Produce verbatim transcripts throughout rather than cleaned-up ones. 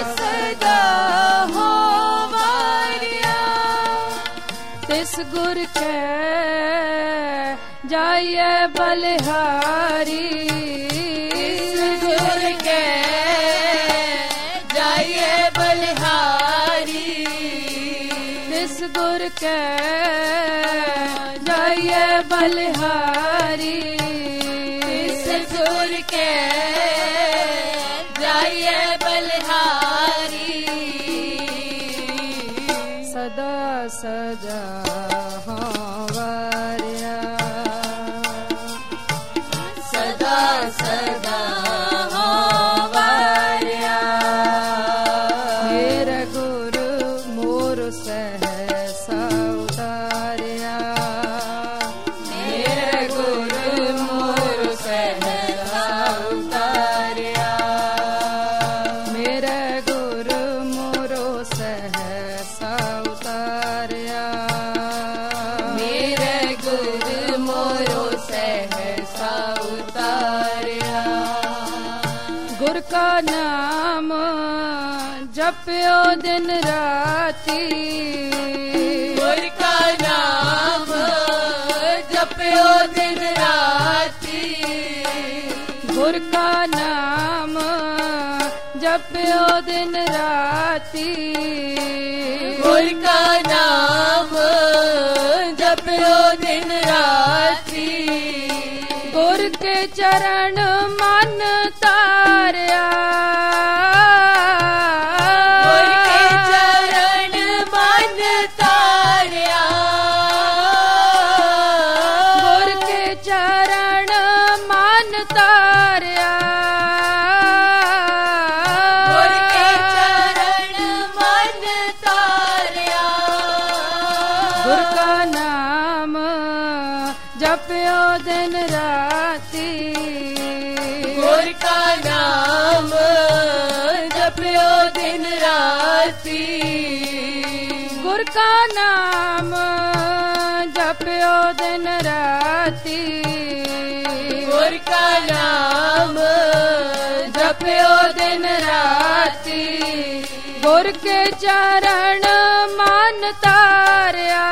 सदा हो वारिया। तिस गुर के जाइए बलिहारी, तिस गुर के जाइए बलिहारी, तिस गुर के जाइए बलिहारी, तिस गुर के जाइए बलिहारी। सदा सजा हो वारिया, सदा सदा हो वारिया। मेरे गुरु मोर सहसा उतारिया, मेरे गुरु मोर सहसा उतारिया, मेरे गुरु मोरो सहसा उतारिया, मेरे गुरु मोरो सहसा उतारिया। गुर का नाम जप्यो दिन राती, गुर का नाम जप्यो दिन राती, गुर का नाम जप्यो दिन राती, गुर का नाम जप्यो दिन राती। गुर के चरण मन तारिया, गुर के चरण मन तारिया, गुर के चरण मन तारिया, गुर के चरण मन तारिया। गुर का नाम जप्यो दिन राती, गुर का नाम जप्यो दिन राती, गुर का नाम जप्यो दिन राती, गुर का नाम जप्यो दिन राती। गुर के चरण मन तारिया,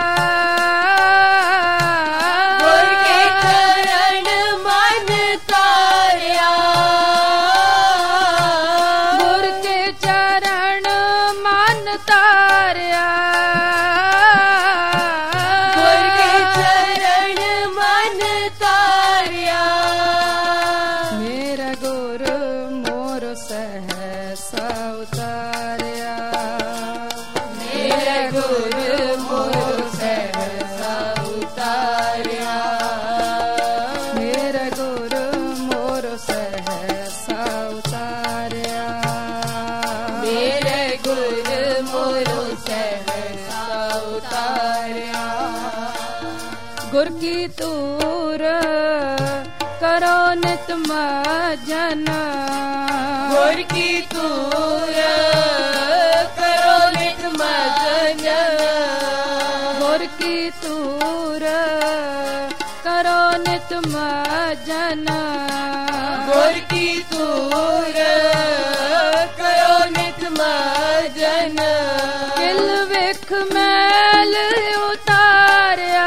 गुर के चरण मन तारिया, गुर के चरण मन तारिया, गुर के चरण मन तारिया। मेरा गुरु मोर सहसा उतारिया, मेरे गुरु मोर सहसा उतारिया, मेरे गुरु मोर सहसा उतारिया, मेरे गुरु मोर सहसा उतारिया। गुर की तूर करो नित मजन, गुर की तूर करो नित मजन, गुर की तूर करो नित मजन, गुर की तूर करो नित मजन। किल विख मैल उतारिया,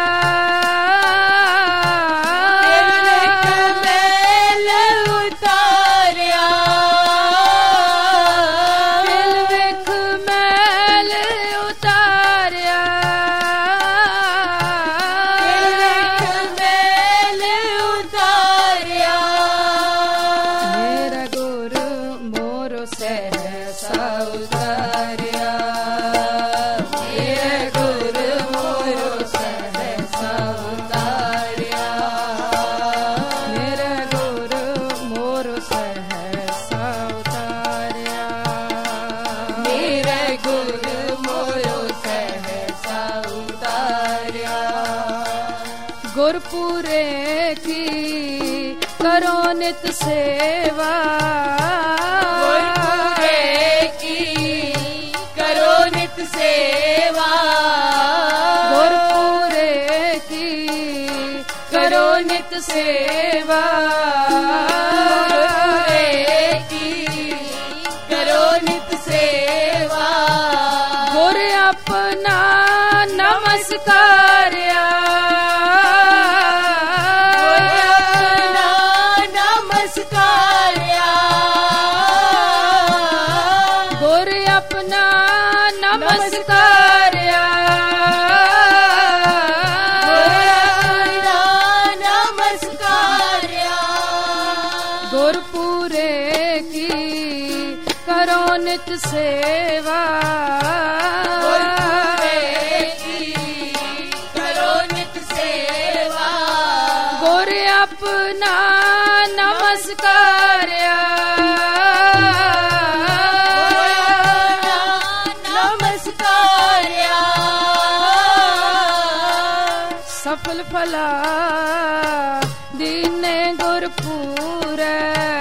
गुरपुरे की करो नित सेवा, गुरपुरे की करो नित सेवा, गुरपुरे की करो नित सेवा, गुरपुरे की करो नित सेवा। अपना नमस्कारिया, गुर अपना नमस्कारिया, गुर अपना नमस्कारिया, गुर अपना नमस्कारिया, गुरपुरे की करो नित सेवा, गुरपुरे की करो नित सेवा, गुर अपना नमस्कारिया, गुर अपना नमस्कारिया, सफल फला दीने गुरपुरे,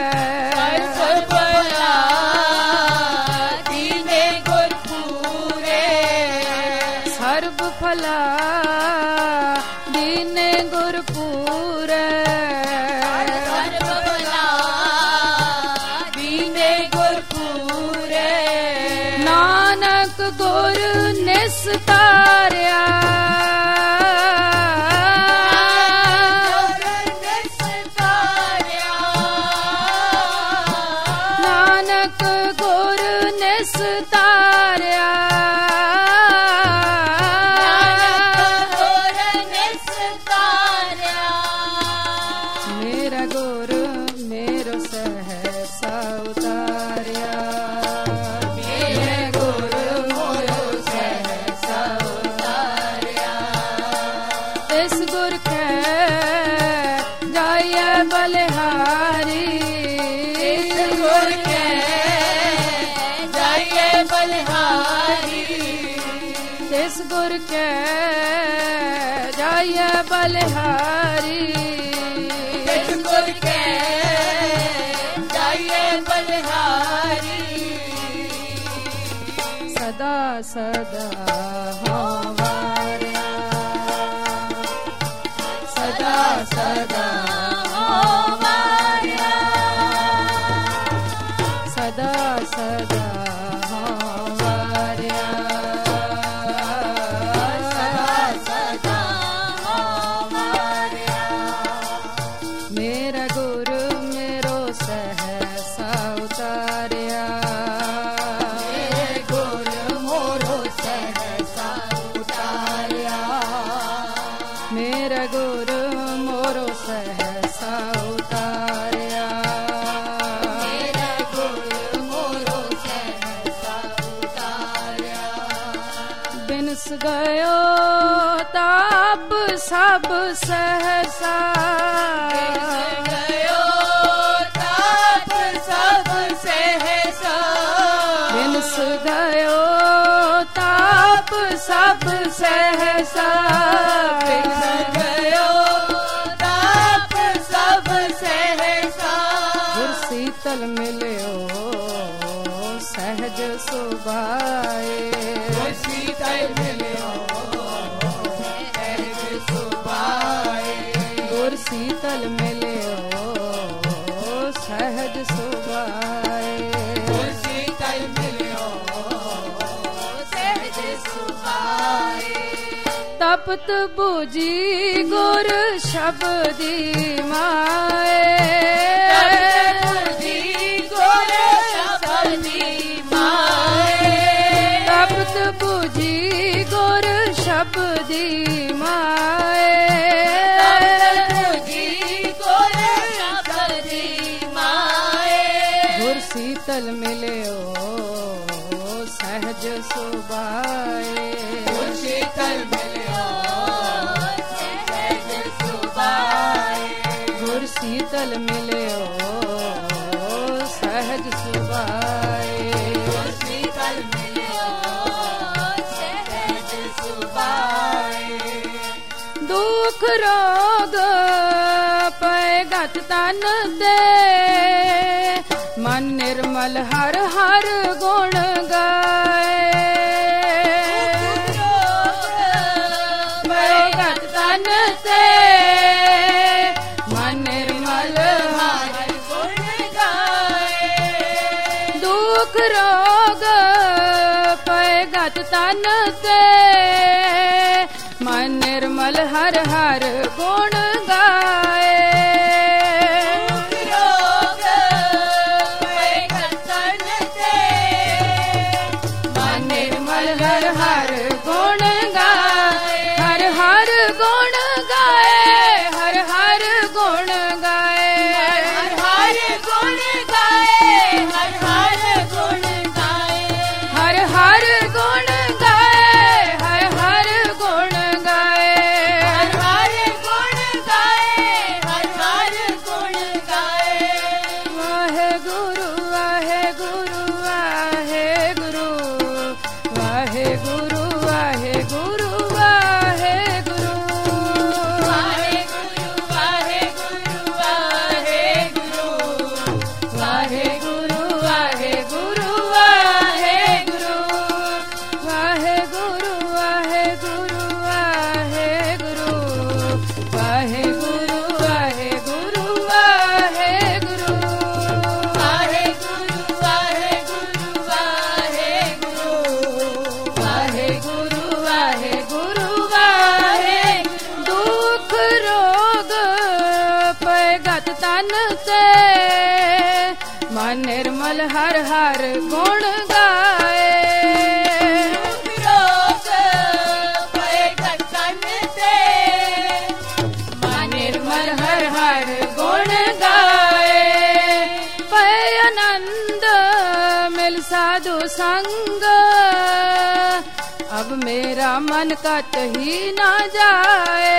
सफला दीने गुरपुरे, सर्व फला दीने गुरपुरे, सर्वफला दीने गुरपुरे, नानक गुर निस्तारिया, गुर निस्तारिया, नानक गुर निस्तारिया, नानक गुर निस्तारिया, मेरा गुर मेरो सहसा उतारिया, मेरे गुर मोरो सहसा उतारिया, इस गुर के जाइए बलिहारी, इस गुर के जाइए बलिहारी, इस गुर के जाइए बलिहारी, इस गुर के जाइए बलिहारी, सदा सदा हमारा, सदा सदा हमारा, सदा सदा हमारा, सदा सदा हमारा, मेरा गुरु मेरो सहसा उतारिया, मेरे गुर मोरो सहसा उतारिया, मेरा गुरु मोरो सहसा उतारिया, मेरे गुर मोरो सहसा उतारिया, बिनस गयो ताप सब सहसा, गयो ताप सब सहसा, बिनस गयो ताप सब सहसा, गयो ताप सब सहसा, गुर शीतल मिलियो सहज सुभाए, गुर शीतल मिलियो सहज सुभाए, गुर शीतल मिलियो सहज सुभाए, गुर शीतल मिलियो सहज सुभाए, तपत बूझी गुर शब्दी माए, जी गुर शब्दी माए, तपत बूझी गुर शब्दी माए, जी गुर शब्दी माए, गुर शीतल मिलियो सहज सुभाए, गुर शीतल मिलियो सहज सुभाए, गुर शीतल मिलियो सहज सुभाए, गुर शीतल मिलियो सहज सुभाए, दुख रोग पै गत तन दे, मन निर्मल हर हर गुण गाए, पै गत तन दे मन निर्मल हर गुण गाए, दुख रोग पै गत तन ते मन निर्मल हर हर गुण गाए। रोग पे गतन ते मन निर्मल हर हर गुण गाए। हर हर गुण गाए, हर हर गुण गाए, हर हर गुण गाए, हर हर गुण गाए, हर हर गुण गाए, हर हर गुण गाए, हर हर गुण गाए, हर हर गुण गाए। वाहे गुरु वाहे गुरु वाहे गुरु, वाहे गुरु वाहे गुरु वाहे गुरु, वाहे गुरु वाहे गुरु वाहे गुरु, वाहे गुरु वाहे गुरु वाहे गुरु, वाहे गुरु वाहे गुरु वाहे गुरु, वाहे गुरु वाहे गुरु वाहे गुरु, वाहे गुरु वाहे गुरु वाहे गुरु, वाहे गुरु वाहे गुरु वाहे। दुख रोग पे गत तन ते मन निर्मल हर हर गुण गाए। रोग पे गतन ते मन निर्मल हर हर गुण गाए। पै आनंद मिल साधु संग, अब मेरा मन कत ही न जाए।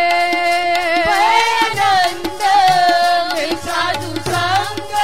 आनंद मिल साधु संग,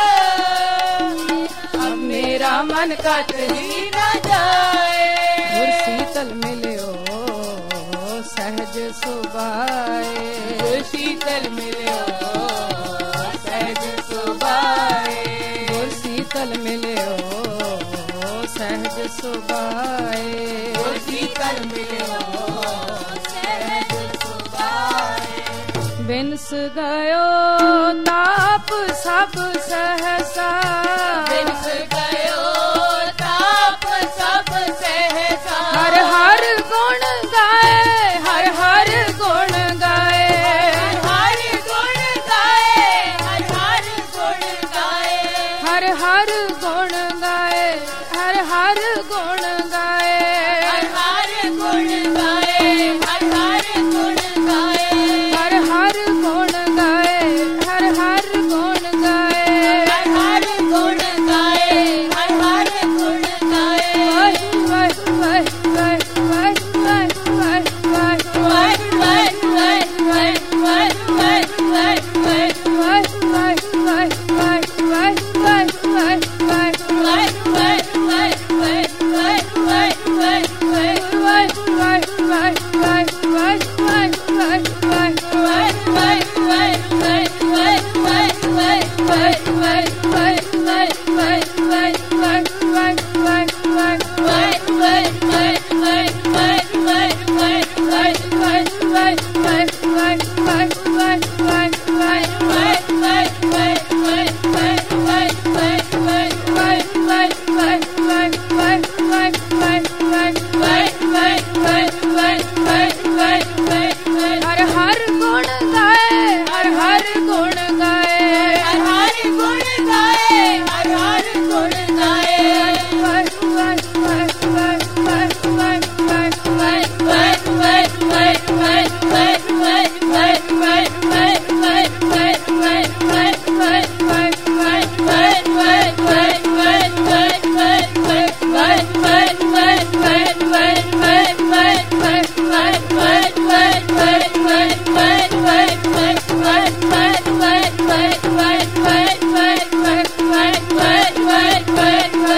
अब मेरा मन कत ही न जाए। गुर शीतल मिलियो सहज सुबाए। गुर शीतल मिलियो सहज सुबाए, गुर शीतल मिलियो सहज सुबाए। गुर शीतल मिलियो सहज सुबाए। बिनस गयो ताप सब सहसा, बिनस गयो ताप सब सहसा, हर हर गुण गाए, हर हर गुण गाए, हर हर गुण गाए, हर हर गुण गाए, हर हर गुण गाए, हर हर गुण गाए, हर हर गुण गाए, हर हर गुण गाए, हर हर गुण गाए, हर हर गुण गाए, हर हर गुण गाए, हर हर गुण गाए। वाहे वाहे वाहे वाहे वाहे वाहे वाहे हर हर गुण गाए, हर हर गुण गाए, हर हर गुण गाए, हर हर गुण गाए। Bye.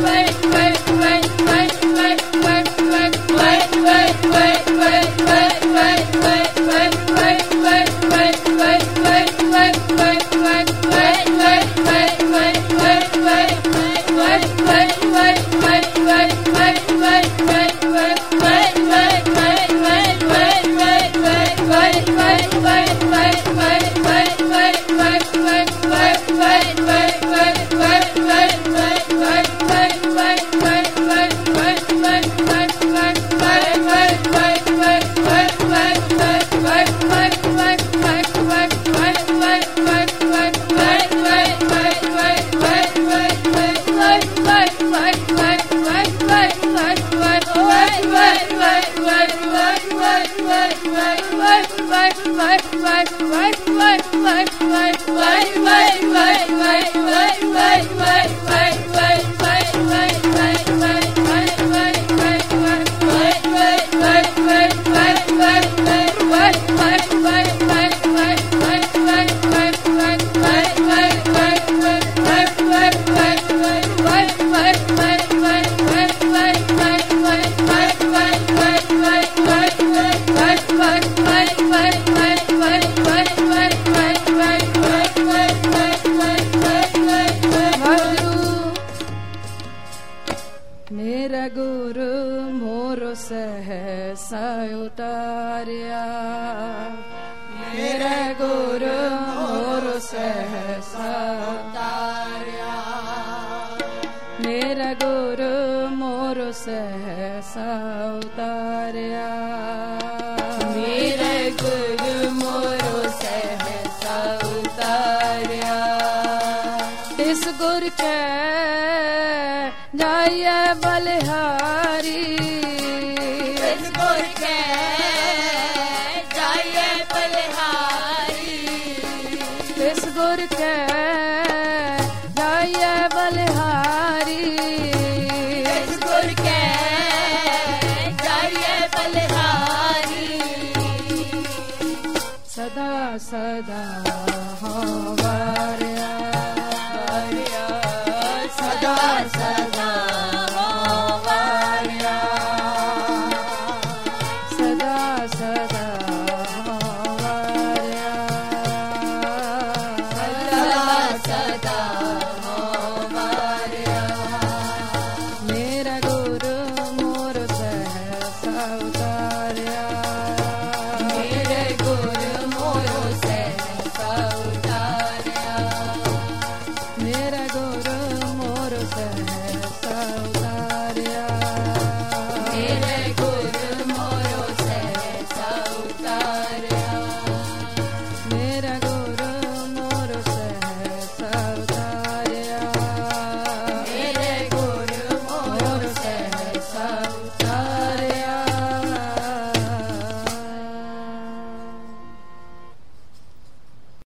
मेरा गुरु मोरो सहसा उतारिया, मेरा गुरु मोरो सहसा उतारिया, मेरा गुरु मोरो सहसा उतारिया, मेरा गुरु मोरो सहसा उतारिया। इस गुर के जाइए बलिहारी, इस गुर के जाइए बलिहारी, इस गुर के जाइए बलिहारी, इस गुर के जाइए बलिहारी। सदा सदा